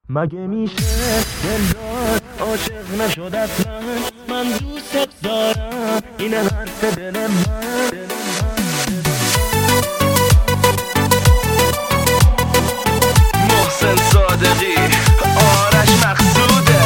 مگه میشه دلدار عاشق نشد اصلا؟ من دوست دارم، این حرف دل من. محسن صادقی، آرش مقصوده.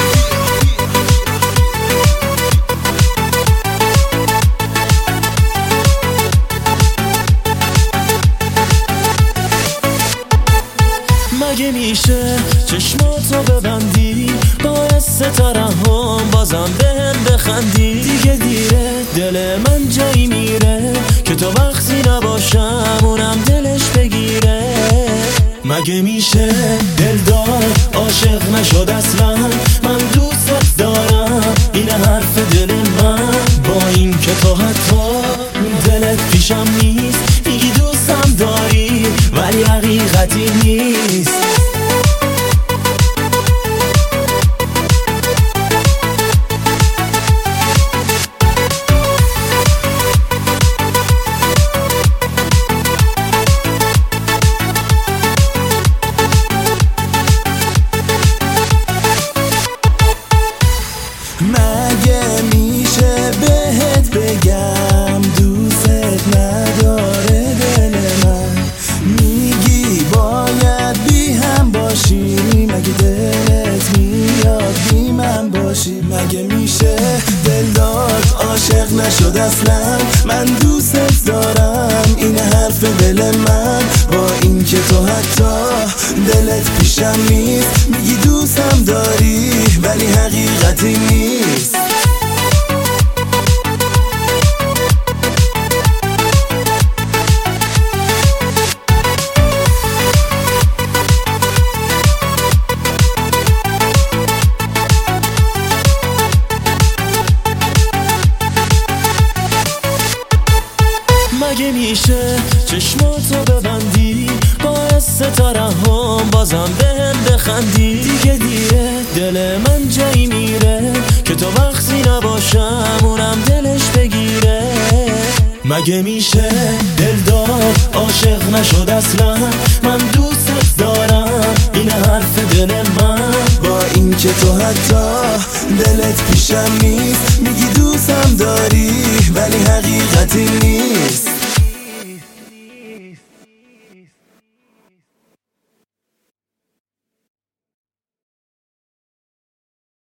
مگه میشه چشماتو ببندی باعث سترهم بازم بهم بخندی؟ دیگه دیره، دل من جایی میره که تو وقتی نباشم اونم دلش بگیره. مگه میشه دلدار عاشق نشد اصلا؟ من دوست دارم، این حرف دل من. با این که تو حتی دلت پیشم نیست، میگی دوستم داری ولی حقیقتی نیست. مگه میشه بهت بگم دوست نداره دل من؟ میگی باید بی هم باشی، مگه دلت میاد بی من باشی؟ مگه میشه دلدار عاشق نشد اصلا؟ من دوست دارم، این حرف دل من. با این که تو حتی دلت پیشم نیست، میگی دوستم داری ولی حقیقتی نیست. مگه میشه چشماتو ببندی باعث سترهم بازم بهم بخندی؟ دیگه دیره، دل من جایی میره که تو وقتی نباشم اونم دلش بگیره. مگه میشه دلدار عاشق نشد اصلا؟ من دوست دارم، این حرف دل من. با این که تو حتی دلت پیشم نیست، میگی دوستم داری ولی حقیقتی نیست.